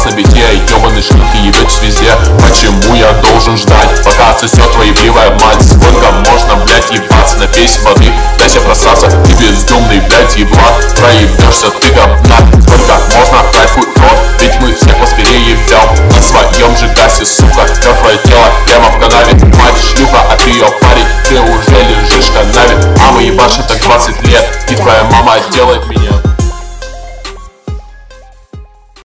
на бите, ебаный шлюхи ебетесь везде. Почему я должен ждать, пока отсосет твоя пивая мать? Сколько можно, блять, ебаться, напейся воды, дайся просаться. Ты бездумный, блять, еблан, проебешься ты говна. Сколько можно, кайфуй рот, ведь мы всех поскорее ебем. На своем же гасе, сука, мертвое тело прямо в канаве. Мать шлюха, а ты ее парень, ты уже лежишь в канаве. А мы ебашим так 20 лет, и твоя мама делает меня